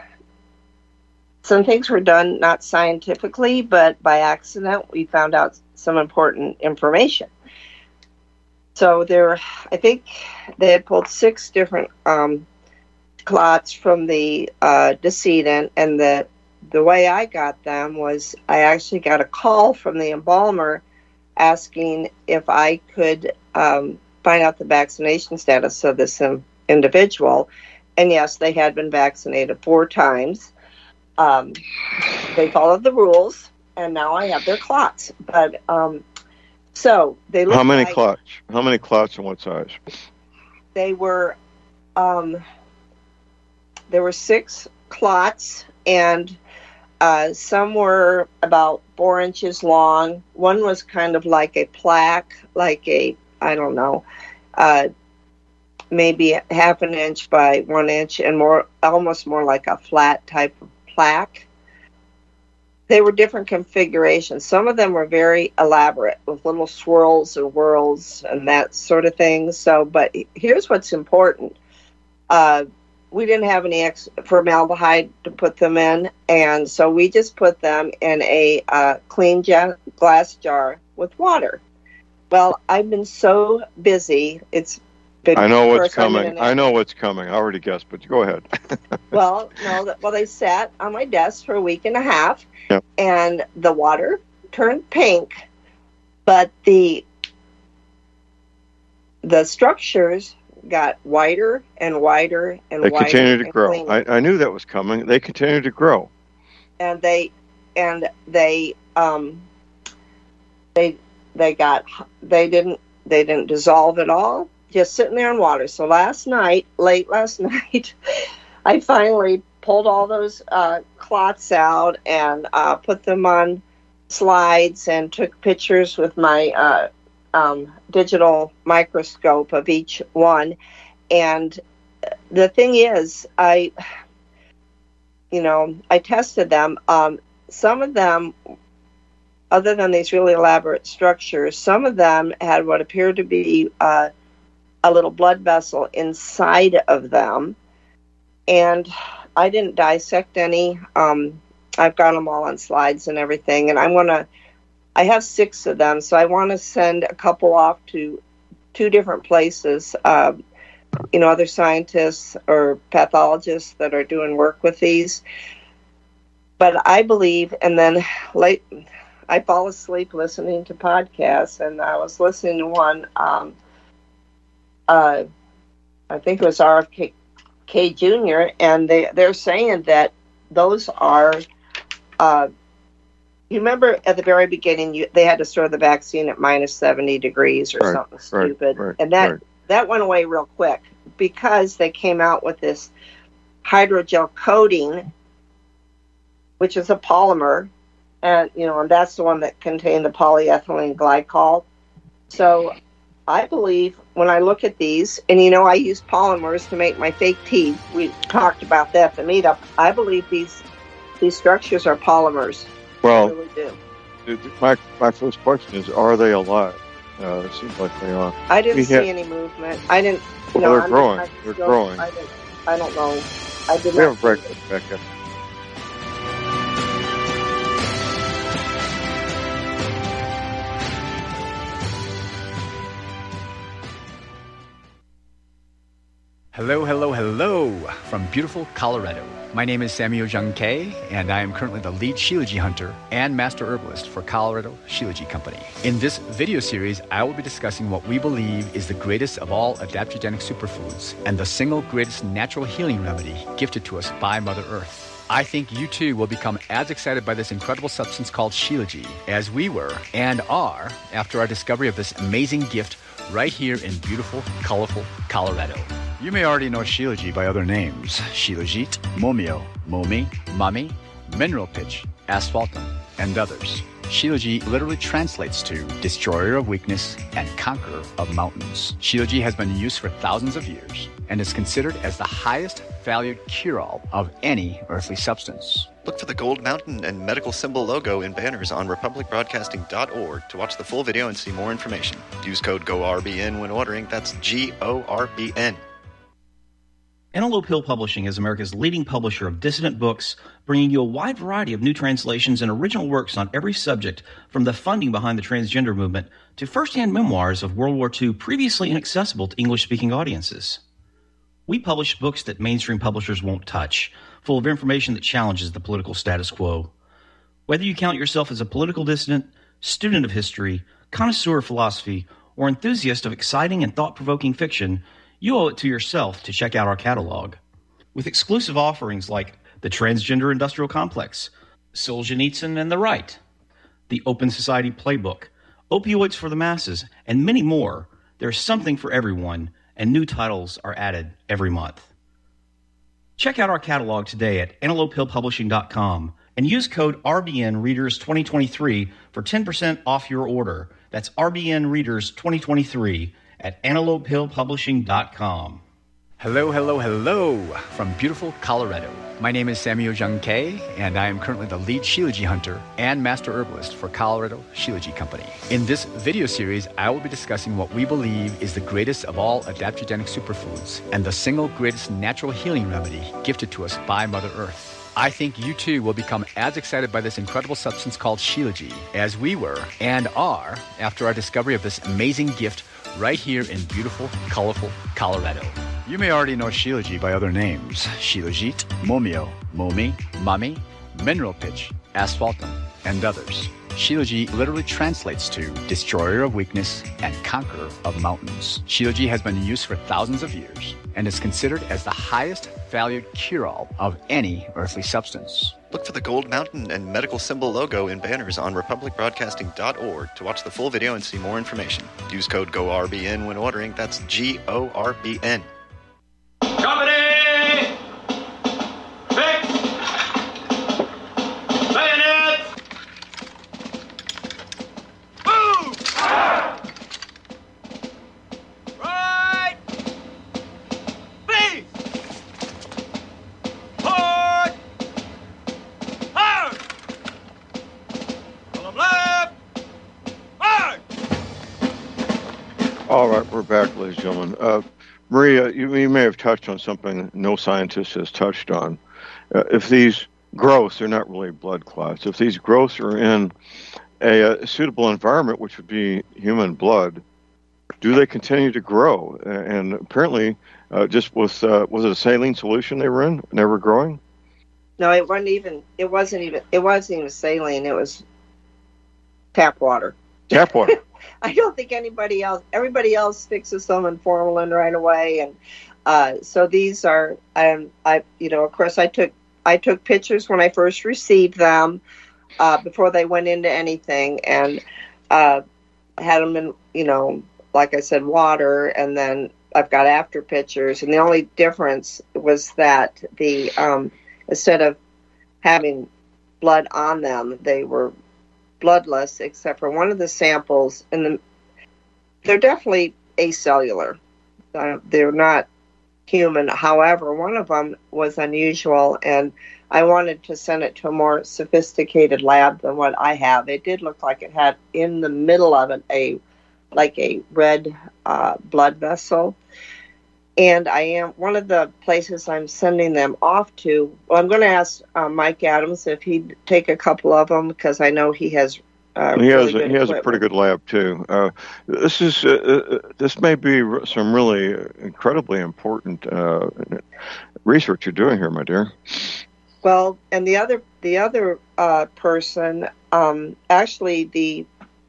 some things were done not scientifically, but by accident we found out some important information. So there, I think they had pulled six different um, clots from the uh, decedent, and the the way I got them was I actually got a call from the embalmer asking if I could um, find out the vaccination status of this um, individual. And yes, they had been vaccinated four times. Um, they followed the rules, and now I have their clots. But um, so they look How many like clots? How many clots and what size? They were um, there were six clots, and uh, some were about four inches long. One was kind of like a plaque, like a I don't know. Uh, maybe half an inch by one inch, and more, almost more like a flat type of plaque. They were different configurations. Some of them were very elaborate with little swirls and whirls and that sort of thing. So, but here's what's important. Uh, we didn't have any ex- formaldehyde to put them in, and so we just put them in a uh, clean ja- glass jar with water. Well, I've been so busy. It's been I know what's first I'm coming. gonna- I know what's coming. I already guessed, but go ahead. Well, no, th- well, they sat on my desk for a week and a half, Yep. and the water turned pink, but the the structures got whiter and whiter and They whiter. continue to and grow. cleaner. I, I knew that was coming. They continue to grow. and they and they um they they got they didn't they didn't dissolve at all, just sitting there in water. So last night, late last night, I finally pulled all those uh, clots out and uh, put them on slides and took pictures with my uh, um, digital microscope of each one. And the thing is, I, you know, I tested them. Um, some of them, other than these really elaborate structures, some of them had what appeared to be uh, a little blood vessel inside of them. And I didn't dissect any. Um, I've got them all on slides and everything. And I want to, I have six of them, so I want to send a couple off to two different places, uh, you know, other scientists or pathologists that are doing work with these. But I believe, and then late, I fall asleep listening to podcasts, and I was listening to one. Um, uh, I think it was R F K Junior, and they they're saying that those are. Uh, you remember at the very beginning, you, they had to store the vaccine at minus seventy degrees or Right, something right, stupid, right, and that right. that went away real quick because they came out with this hydrogel coating, which is a polymer, and you know, and that's the one that contained the polyethylene glycol. So I believe when I look at these, and you know, I use polymers to make my fake teeth. We talked about that at the meetup. I believe these these structures are polymers. Well, I really do. th- th- my my first question is: are they alive? Uh, it seems like they are. I didn't We see had- any movement. I didn't. Well, no, they're I'm- growing. I They're still- growing. I, didn't, I don't know. I did We not. have a break, Becca. Hello, hello, hello from beautiful Colorado. My name is Samuel Jung Kei, and I am currently the lead Shilajit hunter and master herbalist for Colorado Shilajit Company. In this video series, I will be discussing what we believe is the greatest of all adaptogenic superfoods and the single greatest natural healing remedy gifted to us by Mother Earth. I think you too will become as excited by this incredible substance called Shilajit as we were and are after our discovery of this amazing gift right here in beautiful, colorful Colorado. You may already know Shilajit by other names: Shilajit, Momio, Momi, Mami, Mineral Pitch, Asphaltum, and others. Shilajit literally translates to destroyer of weakness and conqueror of mountains. Shilajit has been in use for thousands of years and is considered as the highest valued cure-all of any earthly substance. Look for the gold mountain and medical symbol logo in banners on republic broadcasting dot org to watch the full video and see more information. Use code G O R B N when ordering. That's G O R B N. Antelope Hill Publishing is America's leading publisher of dissident books, bringing you a wide variety of new translations and original works on every subject, from the funding behind the transgender movement to first-hand memoirs of World War Two previously inaccessible to English-speaking audiences. We publish books that mainstream publishers won't touch, full of information that challenges the political status quo. Whether you count yourself as a political dissident, student of history, connoisseur of philosophy, or enthusiast of exciting and thought-provoking fiction, you owe it to yourself to check out our catalog. With exclusive offerings like The Transgender Industrial Complex, Solzhenitsyn and the Right, The Open Society Playbook, Opioids for the Masses, and many more, there's something for everyone, and new titles are added every month. Check out our catalog today at antelope hill publishing dot com and use code R B N Readers twenty twenty-three for ten percent off your order. That's R B N Readers twenty twenty-three at antelope hill publishing dot com. Hello, hello, hello from beautiful Colorado. My name is Samuel Jung Kei, and I am currently the lead Shilajit hunter and master herbalist for Colorado Shilajit Company. In this video series, I will be discussing what we believe is the greatest of all adaptogenic superfoods and the single greatest natural healing remedy gifted to us by Mother Earth. I think you too will become as excited by this incredible substance called Shilajit as we were and are after our discovery of this amazing gift right here in beautiful, colorful Colorado. You may already know Shilajit by other names: Shilajit, Momio, Momi, Mami, Mineral Pitch, Asphaltum, and others. Shilajit literally translates to destroyer of weakness and conqueror of mountains. Shilajit has been in use for thousands of years and is considered as the highest valued cure-all of any earthly substance. Look for the gold mountain and medical symbol logo in banners on republic broadcasting dot org to watch the full video and see more information. Use code G O R B N when ordering. That's G O R B N. Company! Fix! Bayonets! Move! Right! Please! Forward! Hard! Column left! Hard! All right, we're back, ladies and gentlemen. Uh, Maria, you, you may have touched on something no scientist has touched on. Uh, if these growths, they're not really blood clots. If these growths are in a, a suitable environment, which would be human blood, do they continue to grow? And apparently, uh, just with uh, was it a saline solution they were in, never growing? No, it wasn't even. It wasn't even. It wasn't even saline. It was. tap water. Tap water. I don't think anybody else, everybody else fixes them in formalin right away. And uh, so these are, um, I, you know, of course I took, I took pictures when I first received them uh, before they went into anything, and uh, had them in, you know, like I said, water, and then I've got after pictures. And the only difference was that the, um, instead of having blood on them, they were bloodless, except for one of the samples, and the, they're definitely acellular. Uh, they're not human. However, one of them was unusual, and I wanted to send it to a more sophisticated lab than what I have. It did look like it had in the middle of it a like a red uh, blood vessel. And I am one of the places I'm sending them off to. Well, I'm going to ask uh, Mike Adams if he'd take a couple of them, because I know he has. Uh, he really has. A, he has a pretty good lab too. Uh, this is. Uh, this may be some really incredibly important uh, research you're doing here, my dear. Well, and the other the other uh, person, um, actually the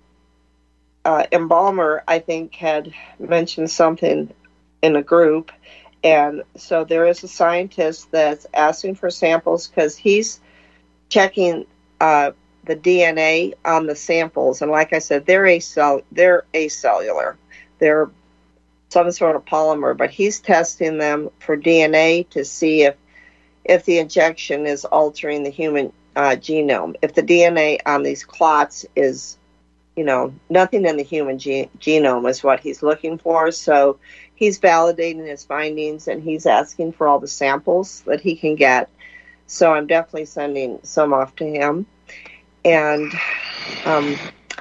uh, embalmer, I think, had mentioned something in a group, and so there is a scientist that's asking for samples because he's checking uh, the D N A on the samples, and like I said, they're acell- they're acellular, they're some sort of polymer, but he's testing them for D N A to see if if the injection is altering the human uh, genome. If the D N A on these clots is, you know, nothing in the human ge- genome is what he's looking for, so he's validating his findings, and he's asking for all the samples that he can get. So I'm definitely sending some off to him. And, um,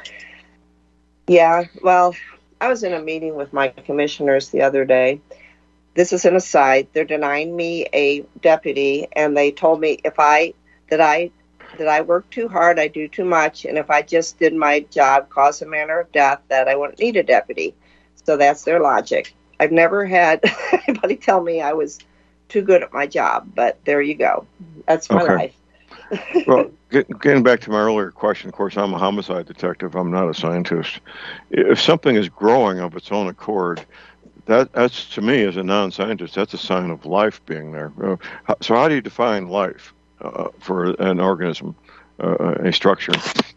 yeah, well, I was in a meeting with my commissioners the other day. This is an aside. They're denying me a deputy, and they told me if I that I that I work too hard, I do too much, and if I just did my job, cause a manner of death, that I wouldn't need a deputy. So that's their logic. I've never had anybody tell me I was too good at my job, but there you go. That's my okay. life. Well, get, getting back to my earlier question, of course, I'm a homicide detective. I'm not a scientist. If something is growing of its own accord, that that's, to me, as a non-scientist, that's a sign of life being there. Uh, so how do you define life uh, for an organism, uh, a structure?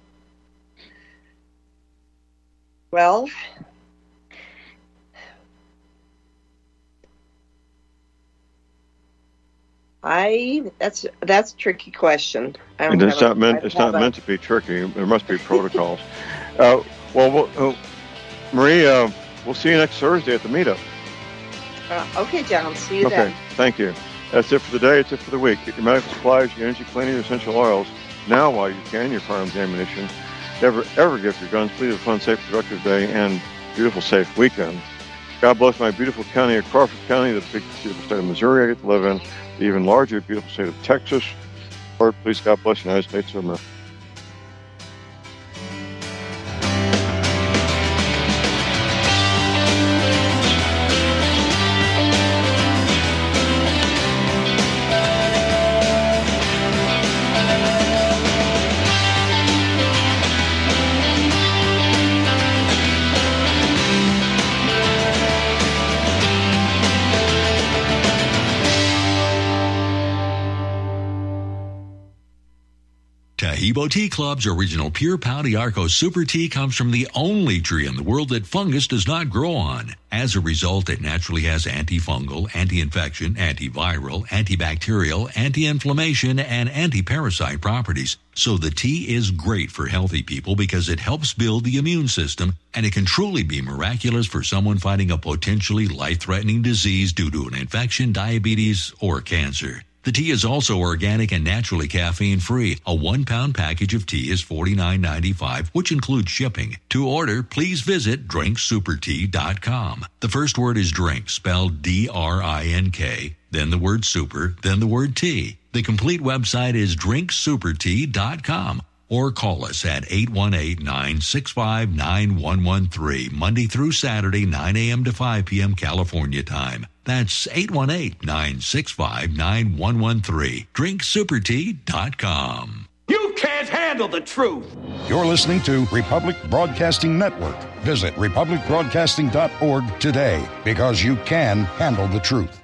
Well, I that's that's a tricky question. I don't And it's have not a- meant. I It's have not a- meant to be tricky. There must be protocols. Uh, well, well uh, Marie, uh, we'll see you next Thursday at the meetup. Uh, okay, John. See you Okay, then. thank you. That's it for the day. It's it for the week. Get your medical supplies, your energy cleaning, your essential oils. Now, while you can, your firearms ammunition. Never, ever give your guns. Please have a fun, safe, productive day and beautiful, safe weekend. God bless my beautiful county of Crawford County, the big, beautiful state of Missouri I get to live in, the even larger, beautiful state of Texas. Lord, please, God bless the United States of America. Taheebo Tea Club's original Pure Pau d'Arco Super Tea comes from the only tree in the world that fungus does not grow on. As a result, it naturally has antifungal, anti-infection, antiviral, antibacterial, anti-inflammation, and anti-parasite properties. So the tea is great for healthy people because it helps build the immune system, and it can truly be miraculous for someone fighting a potentially life-threatening disease due to an infection, diabetes, or cancer. The tea is also organic and naturally caffeine-free. A one-pound package of tea is forty-nine ninety-five, which includes shipping. To order, please visit drink super tea dot com. The first word is drink, spelled D R I N K, then the word super, then the word tea. The complete website is drink super tea dot com. Or call us at eight one eight, nine six five, nine one one three, Monday through Saturday, nine a.m. to five p.m. California time. That's eight one eight, nine six five, nine one one three. drink super tea dot com. You can't can't handle the truth. You're listening to Republic Broadcasting Network. Visit republic broadcasting dot org today, because you can handle the truth.